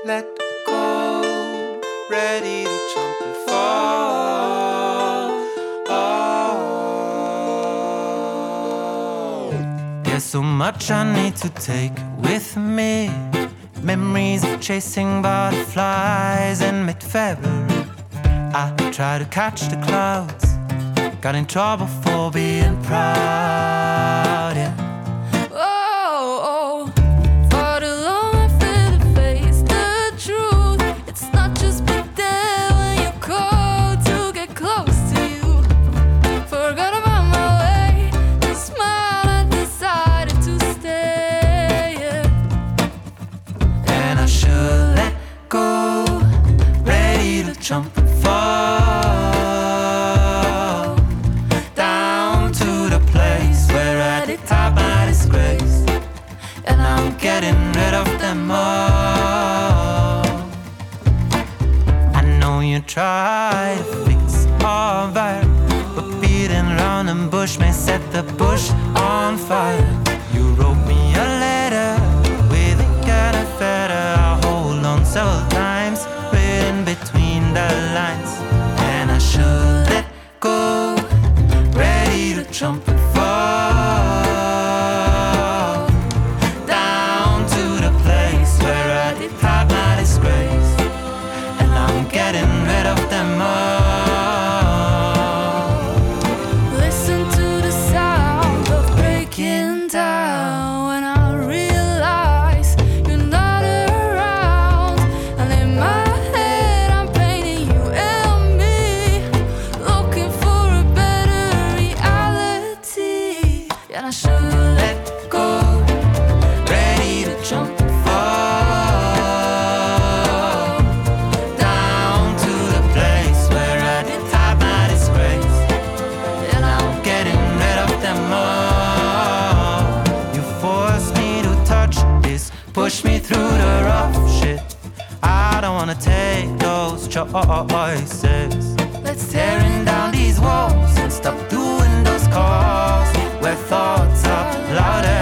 let go, ready to jump and fall. Oh. There's so much I need to take with me. Memories of chasing butterflies in mid-February. I tried to catch the clouds, got in trouble for being proud, yeah. Jump and fall down to the place where I did hide my disgrace, and I'm getting rid of them all. I know you try to fix all that, but beating around the bush may set the bush on fire. You wrote me a letter with a kind of feather. I hold on several times, written between the lines, and I should let go, ready to jump and fall down to the place where I did hide my disgrace, and I'm getting rid of them all. Listen to the sound of breaking down when I realize you're not around, and in my I should let go, ready to jump and fall down to the place where I did hide my disgrace, and I'm getting rid of them all. You forced me to touch this, push me through the rough shit. I don't wanna take those choices. Let's tearing down these walls and stop doing those calls where thoughts are louder